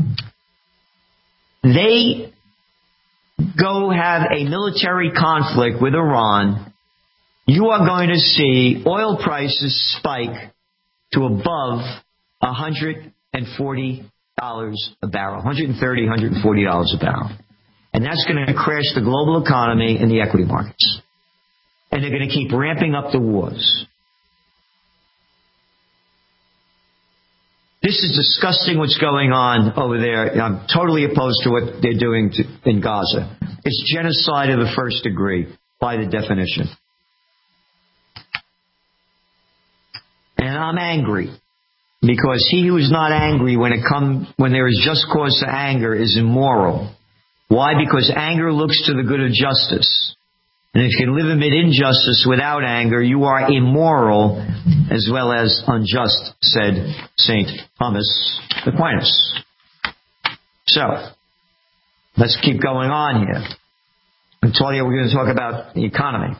They go have a military conflict with Iran. You are going to see oil prices spike to above one hundred forty dollars a barrel. one hundred thirty dollars, one hundred forty dollars a barrel. And that's going to crash the global economy and the equity markets. And they're going to keep ramping up the wars. This is disgusting what's going on over there. I'm totally opposed to what they're doing to, in Gaza. It's genocide of the first degree, by the definition. And I'm angry. Because he who is not angry when it come, when there is just cause to anger is immoral. Why? Because anger looks to the good of justice. And if you can live amid injustice without anger, you are immoral as well as unjust, said Saint Thomas Aquinas. So, let's keep going on here. I told you we're going to talk about the economy.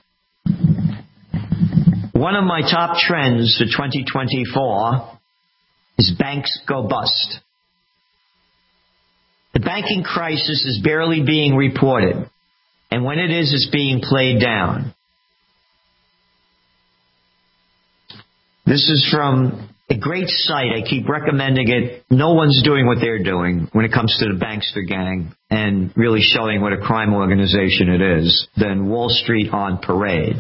One of my top trends for twenty twenty-four is banks go bust. The banking crisis is barely being reported. And when it is, it's being played down. This is from a great site. I keep recommending it. No one's doing what they're doing when it comes to the Bankster gang and really showing what a crime organization it is than Wall Street on Parade.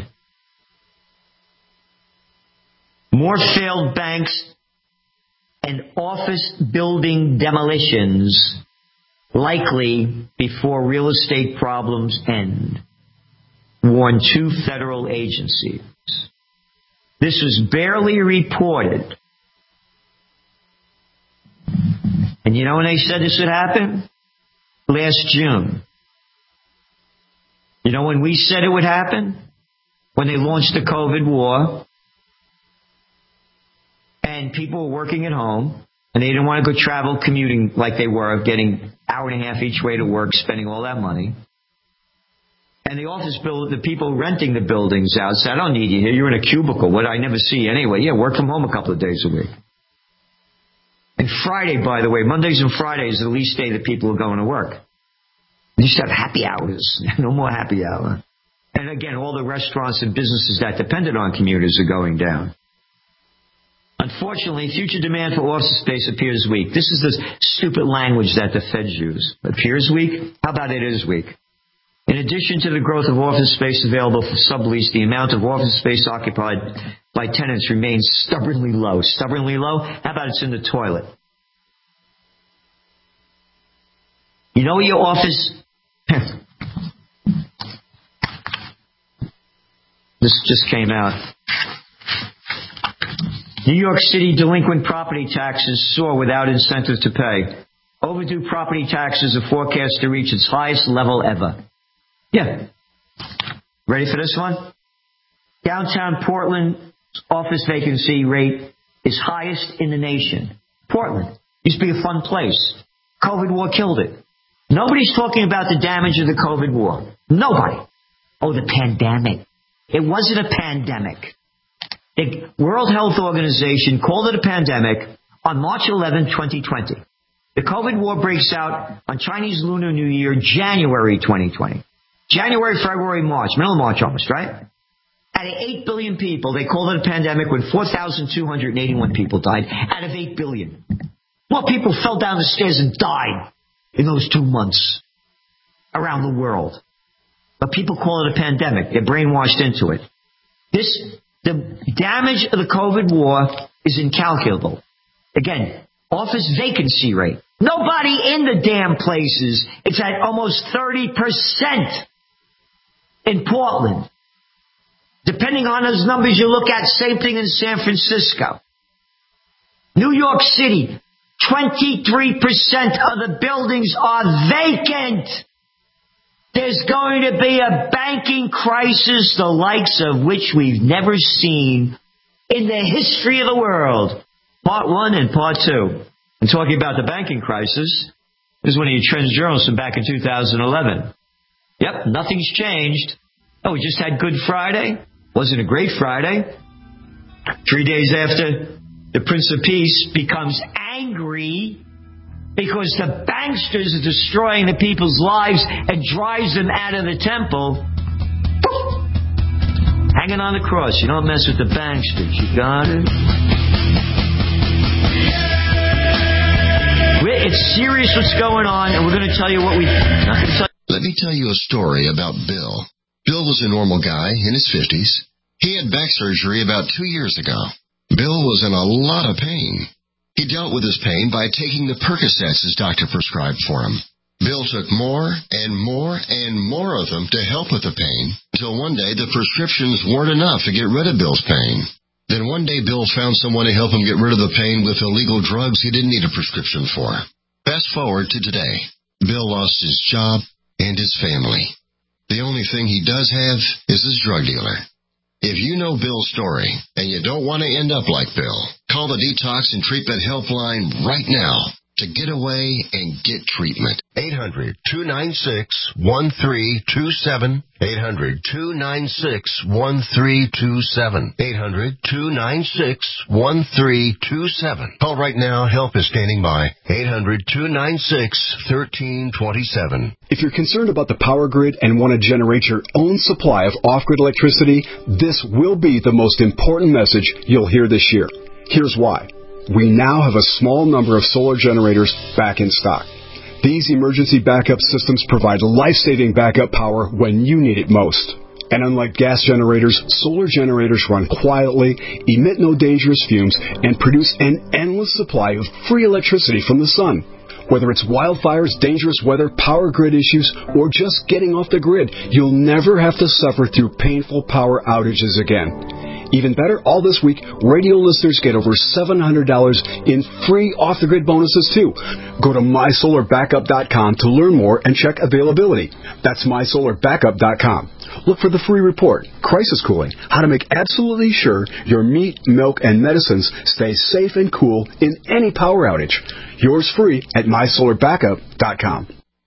More failed banks and office building demolitions likely before real estate problems end, warn two federal agencies. This was barely reported. And you know when they said this would happen? Last June. You know when we said it would happen? When they launched the COVID war. And people were working at home. And they didn't want to go travel commuting like they were, getting hour and a half each way to work, spending all that money. And the office build, the people renting the buildings out said, I don't need you here. You're in a cubicle. What I never see you anyway. Yeah, work from home a couple of days a week. And Friday, by the way, Mondays and Fridays are the least day that people are going to work. You used to have happy hours. No more happy hour. And again, all the restaurants and businesses that depended on commuters are going down. Unfortunately, future demand for office space appears weak. This is the stupid language that the Feds use. Appears weak? How about it is weak? In addition to the growth of office space available for sublease, the amount of office space occupied by tenants remains stubbornly low. Stubbornly low? How about it's in the toilet? You know your office... This just came out. New York City delinquent property taxes soar without incentive to pay. Overdue property taxes are forecast to reach its highest level ever. Yeah. Ready for this one? Downtown Portland office vacancy rate is highest in the nation. Portland used to be a fun place. COVID war killed it. Nobody's talking about the damage of the COVID war. Nobody. Oh, the pandemic. It wasn't a pandemic. The World Health Organization called it a pandemic on March eleventh, twenty twenty. The COVID war breaks out on Chinese Lunar New Year, January twenty twenty. January, February, March, middle of March almost, right? Out of eight billion people, they called it a pandemic when four thousand two hundred eighty-one people died out of eight billion. More people fell down the stairs and died in those two months around the world. But people call it a pandemic. They're brainwashed into it. This, the damage of the COVID war is incalculable. Again, office vacancy rate. Nobody in the damn places. It's at almost thirty percent in Portland. Depending on those numbers you look at, same thing in San Francisco. New York City, twenty-three percent of the buildings are vacant. There's going to be a banking crisis the likes of which we've never seen in the history of the world. Part one and part two. And talking about the banking crisis, this is one of your trends journalists from back in two thousand eleven. Yep, nothing's changed. Oh, we just had Good Friday. Wasn't a great Friday. Three days after the Prince of Peace becomes angry because the banksters are destroying the people's lives and drives them out of the temple. Hanging on the cross. You don't mess with the banksters. You got it? It's serious what's going on, and we're going to tell you what we... Not going to tell you. Let me tell you a story about Bill. Bill was a normal guy in his fifties. He had back surgery about two years ago. Bill was in a lot of pain. He dealt with his pain by taking the Percocets his doctor prescribed for him. Bill took more and more and more of them to help with the pain, until one day the prescriptions weren't enough to get rid of Bill's pain. Then one day Bill found someone to help him get rid of the pain with illegal drugs he didn't need a prescription for. Fast forward to today. Bill lost his job and his family. The only thing he does have is his drug dealer. If you know Bill's story and you don't want to end up like Bill, call the Detox and Treatment Helpline right now. to get away and get treatment. eight hundred, two nine six, one three two seven. eight hundred, two nine six, one three two seven. eight hundred, two nine six, one three two seven. Call right now. Help is standing by. eight hundred, two nine six, one three two seven. If you're concerned about the power grid and want to generate your own supply of off-grid electricity, this will be the most important message you'll hear this year. Here's why. We now have a small number of solar generators back in stock. These emergency backup systems provide life-saving backup power when you need it most. And unlike gas generators, solar generators run quietly, emit no dangerous fumes, and produce an endless supply of free electricity from the sun. Whether it's wildfires, dangerous weather, power grid issues, or just getting off the grid, you'll never have to suffer through painful power outages again. Even better, all this week, radio listeners get over seven hundred dollars in free off-the-grid bonuses, too. Go to my solar backup dot com to learn more and check availability. That's my solar backup dot com. Look for the free report, Crisis Cooling, how to make absolutely sure your meat, milk, and medicines stay safe and cool in any power outage. Yours free at my solar backup dot com.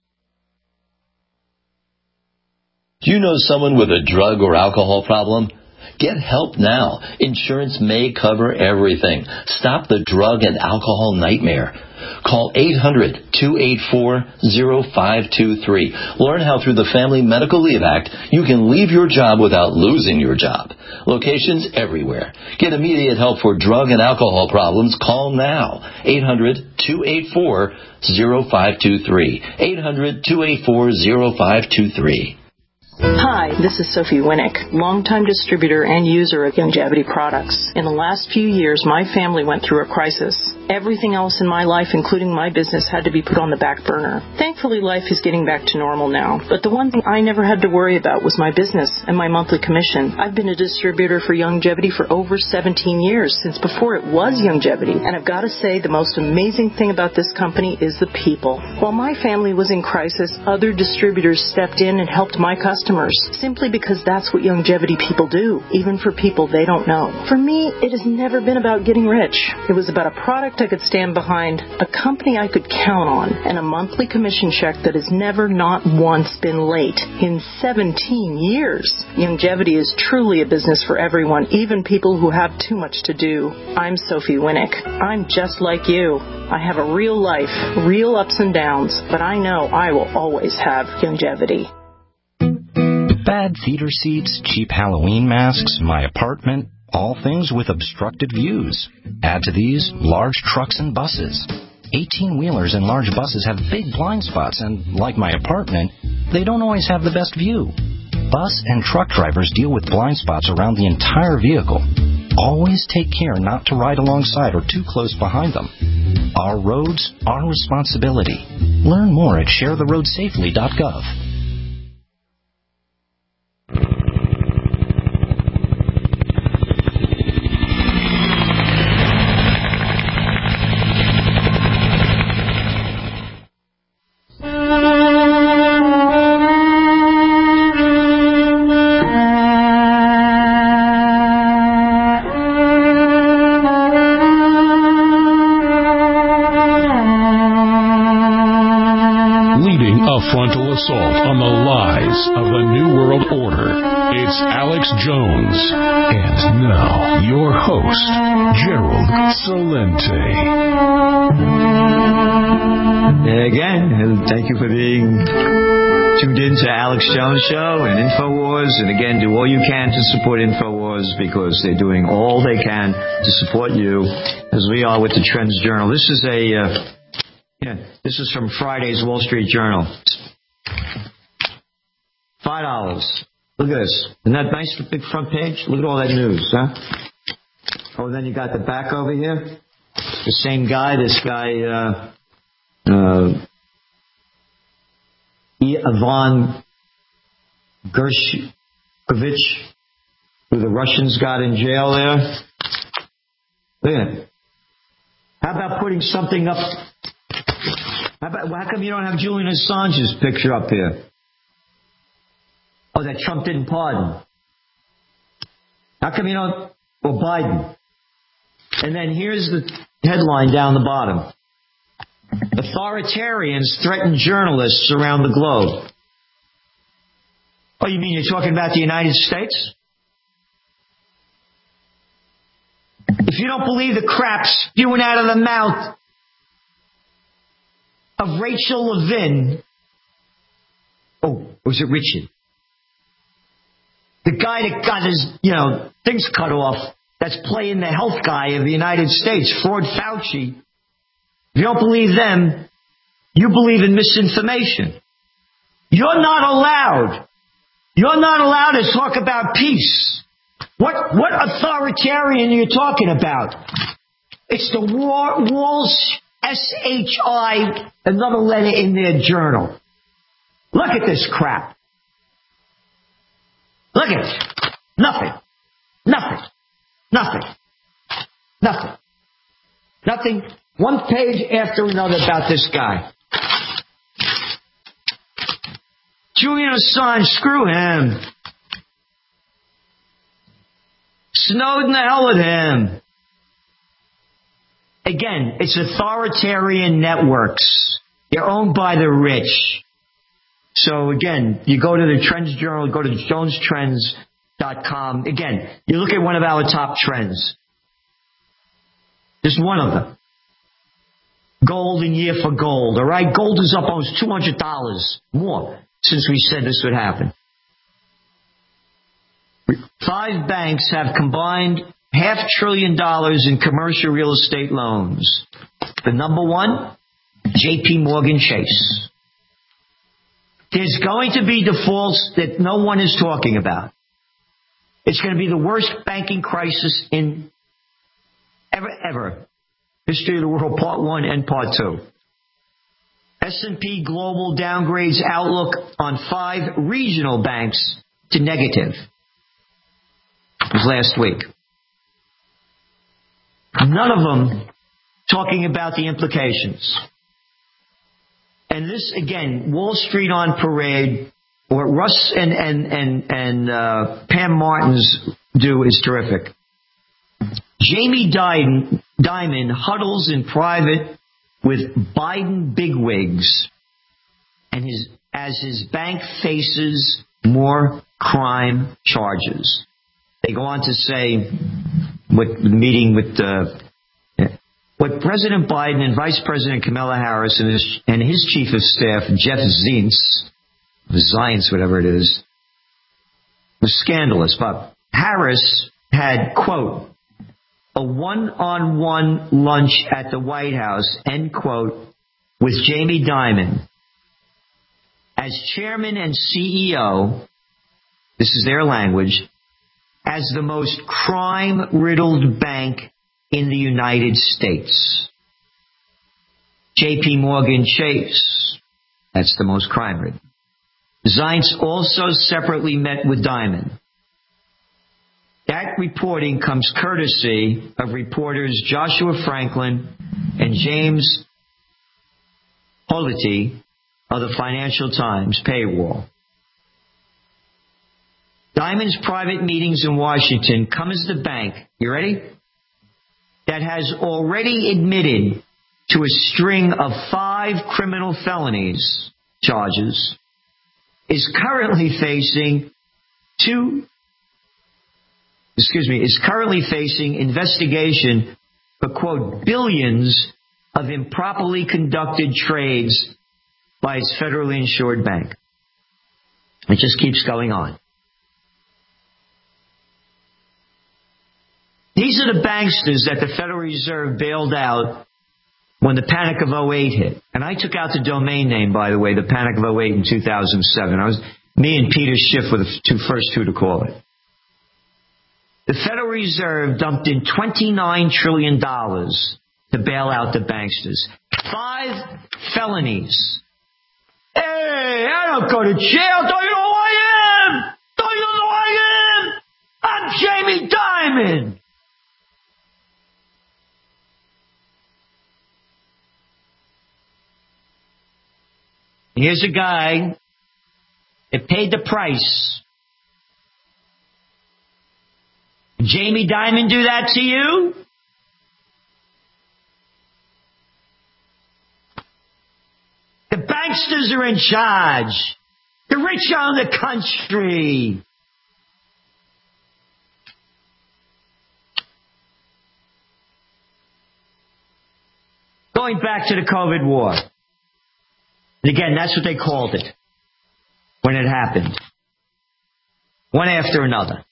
Do you know someone with a drug or alcohol problem? Get help now. Insurance may cover everything. Stop the drug and alcohol nightmare. Call eight hundred, two eight four, zero five two three. Learn how through the Family Medical Leave Act you can leave your job without losing your job. Locations everywhere. Get immediate help for drug and alcohol problems. Call now. eight hundred, two eight four, zero five two three. eight hundred, two eight four, zero five two three. Hi, this is Sophie Winnick, longtime distributor and user of Youngevity products. In the last few years, my family went through a crisis. Everything else in my life, including my business, had to be put on the back burner. Thankfully, life is getting back to normal now. But the one thing I never had to worry about was my business and my monthly commission. I've been a distributor for Youngevity for over seventeen years, since before it was Youngevity. And I've got to say, the most amazing thing about this company is the people. While my family was in crisis, other distributors stepped in and helped my customers, simply because that's what Youngevity people do, even for people they don't know. For me, it has never been about getting rich. It was about a product I could stand behind, a company I could count on, and a monthly commission check that has never not once been late in seventeen years. Youngevity is truly a business for everyone, even people who have too much to do. I'm Sophie Winnick. I'm just like you. I have a real life, real ups and downs, but I know I will always have Youngevity. Bad theater seats, cheap Halloween masks, my apartment, all things with obstructed views. Add to these large trucks and buses. eighteen-wheelers and large buses have big blind spots, and like my apartment, they don't always have the best view. Bus and truck drivers deal with blind spots around the entire vehicle. Always take care not to ride alongside or too close behind them. Our roads, our responsibility. Learn more at share the road safely dot gov. Frontal assault on the lies of the New World Order. It's Alex Jones. And now, your host, Gerald Celente. Again, thank you for being tuned in to Alex Jones Show and InfoWars. And again, do all you can to support InfoWars, because they're doing all they can to support you, as we are with the Trends Journal. This is a... Uh, Yeah, this is from Friday's Wall Street Journal. Five dollars. Look at this. Isn't that nice, the big front page? Look at all that news, huh? Oh, then you got the back over here. The same guy, this guy, uh, uh, Ivan Gershkovich, who the Russians got in jail there. Look at it. How about putting something up? How, about, how come you don't have Julian Assange's picture up here? Oh, that Trump didn't pardon. How come you don't? Or Biden. And then here's the headline down the bottom. Authoritarians threaten journalists around the globe. Oh, you mean you're talking about the United States? If you don't believe the crap spewing out of the mouth of Rachel Levin, oh, was it Richard? The guy that got his, you know, things cut off, that's playing the health guy of the United States, Ford Fauci. If you don't believe them, you believe in misinformation. You're not allowed. You're not allowed to talk about peace. What what authoritarian are you talking about? It's the War, Walsh, S H I, another letter in their journal. Look at this crap. Look at it. Nothing. Nothing. Nothing. Nothing. Nothing. One page after another about this guy. Julian Assange, screw him. Snowden, the hell with him. Again, it's authoritarian networks. They're owned by the rich. So again, you go to the Trends Journal, go to jones trends dot com. Again, you look at one of our top trends. Just one of them. Golden year for gold, all right? Gold is up almost two hundred dollars more since we said this would happen. Five banks have combined half trillion dollars in commercial real estate loans. The number one, J P Morgan Chase. There's going to be defaults that no one is talking about. It's going to be the worst banking crisis in ever, ever. History of the World, Part one and Part two. S and P Global downgrades outlook on five regional banks to negative. It was last week. None of them talking about the implications. And this, again, Wall Street on parade, what Russ and, and, and, and uh, Pam Martins do is terrific. Jamie Dimon, Dimon huddles in private with Biden bigwigs and his, as his bank faces more crime charges. They go on to say, what the meeting with uh, what President Biden and Vice President Kamala Harris and his, and his chief of staff, Jeff Zients, Zients, whatever it is, was scandalous. But Harris had, quote, a one-on-one lunch at the White House, end quote, with Jamie Dimon. As chairman and C E O, this is their language, as the most crime-riddled bank in the United States. J P Morgan Chase, that's the most crime-ridden. Zients also separately met with Dimon. That reporting comes courtesy of reporters Joshua Franklin and James Polity of the Financial Times paywall. Dimon's private meetings in Washington come as the bank, you ready? That has already admitted to a string of five criminal felonies charges, is currently facing two excuse me, is currently facing investigation for, quote, billions of improperly conducted trades by its federally insured bank. It just keeps going on. These are the banksters that the Federal Reserve bailed out when the Panic of oh eight hit. And I took out the domain name, by the way, the Panic of oh eight in two thousand seven. I was, me and Peter Schiff were the two, first two to call it. The Federal Reserve dumped in twenty-nine trillion dollars to bail out the banksters. Five felonies. Hey, I don't go to jail. Don't you know who I am? Don't you know who I am? I'm Jamie Dimon. Here's a guy that paid the price. Jamie Dimon do that to you? gangsters are in charge. The rich own the country. Going back to the COVID war. And again, that's what they called it when it happened. One after another.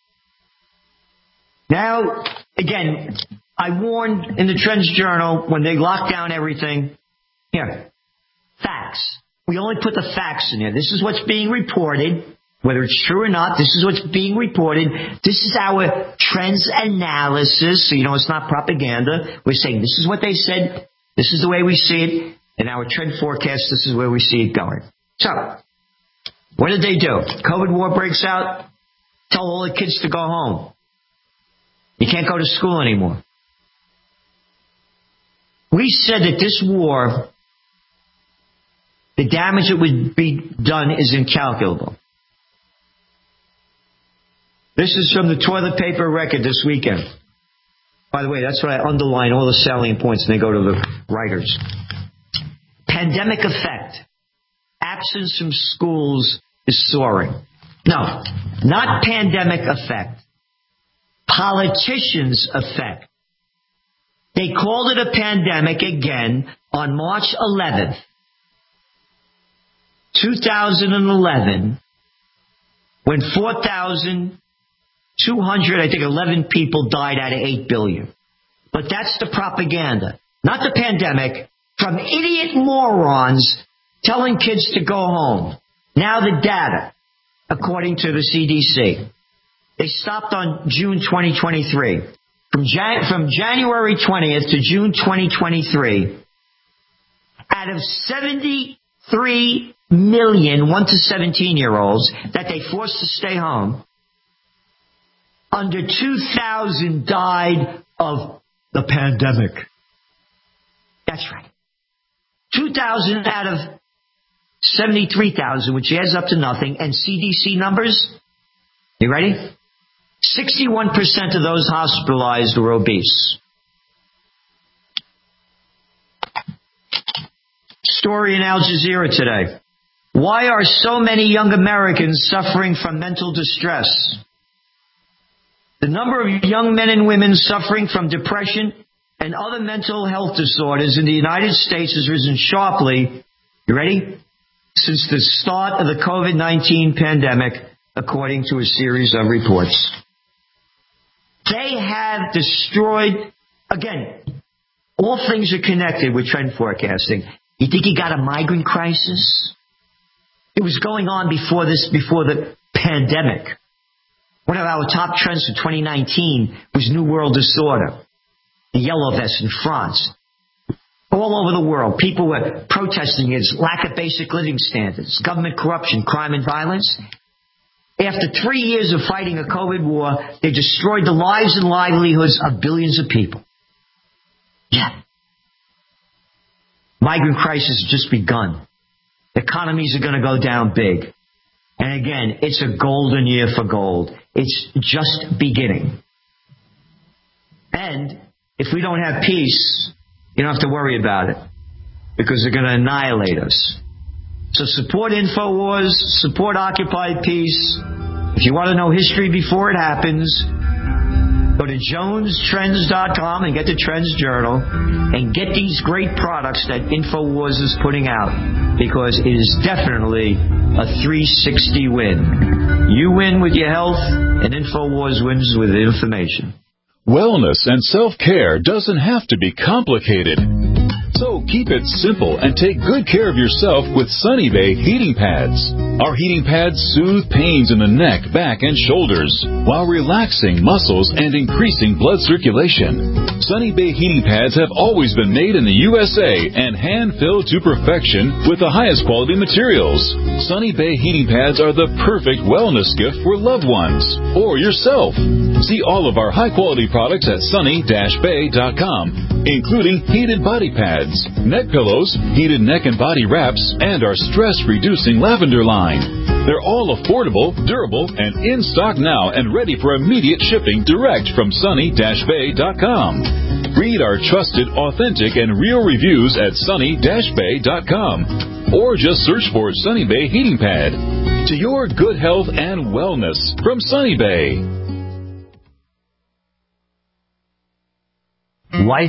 Now, again, I warned in the Trends Journal when they locked down everything. Here, facts. We only put the facts in there. This is what's being reported. Whether it's true or not, this is what's being reported. This is our trends analysis. So, you know, it's not propaganda. We're saying this is what they said. This is the way we see it. In our trend forecast, this is where we see it going. So, what did they do? COVID war breaks out. Tell all the kids to go home. You can't go to school anymore. We said that this war, the damage that would be done is incalculable. This is from the toilet paper record this weekend. By the way, that's what I underline all the salient points and they go to the writers. Pandemic effect. Absence from schools is soaring. No, not pandemic effect. Politicians' effect. They called it a pandemic again on March eleventh, two thousand eleven, when four thousand two hundred, I think eleven people died out of eight billion. But that's the propaganda, not the pandemic, from idiot morons telling kids to go home. Now the data, according to the C D C. They stopped on June twenty twenty-three. From, Jan- from January twentieth to June twenty twenty-three, out of seventy-three million one to seventeen year olds that they forced to stay home, under two thousand died of the pandemic. That's right. two thousand out of seventy-three thousand, which adds up to nothing, and C D C numbers, you ready? sixty-one percent of those hospitalized were obese. Story in Al Jazeera today. Why are so many young Americans suffering from mental distress? The number of young men and women suffering from depression and other mental health disorders in the United States has risen sharply, you ready? Since the start of the COVID nineteen pandemic, according to a series of reports. They have destroyed, again, all things are connected with trend forecasting. You think you got a migrant crisis? It was going on before this, before the pandemic. One of our top trends for twenty nineteen was New World Disorder, the yellow vest in France. All over the world, people were protesting against lack of basic living standards, government corruption, crime and violence. After three years of fighting a COVID war, they destroyed the lives and livelihoods of billions of people. Yeah. Migrant crisis has just begun. Economies are going to go down big. And again, it's a golden year for gold. It's just beginning. And if we don't have peace, you don't have to worry about it, because they're going to annihilate us. So support InfoWars, support Occupy Peace. If you want to know history before it happens, go to jones trends dot com and get the Trends Journal and get these great products that InfoWars is putting out, because it is definitely a three sixty win. You win with your health, and InfoWars wins with information. Wellness and self-care doesn't have to be complicated. So keep it simple and take good care of yourself with Sunny Bay heating pads. Our heating pads soothe pains in the neck, back, and shoulders while relaxing muscles and increasing blood circulation. Sunny Bay heating pads have always been made in the U S A and hand-filled to perfection with the highest quality materials. Sunny Bay heating pads are the perfect wellness gift for loved ones or yourself. See all of our high-quality products at sunny dash bay dot com, including heated body pads, neck pillows, heated neck and body wraps, and our stress-reducing lavender line. They're all affordable, durable, and in stock now and ready for immediate shipping direct from sunny dash bay dot com. Read our trusted, authentic, and real reviews at sunny dash bay dot com or just search for Sunny Bay Heating Pad. To your good health and wellness from Sunny Bay. Life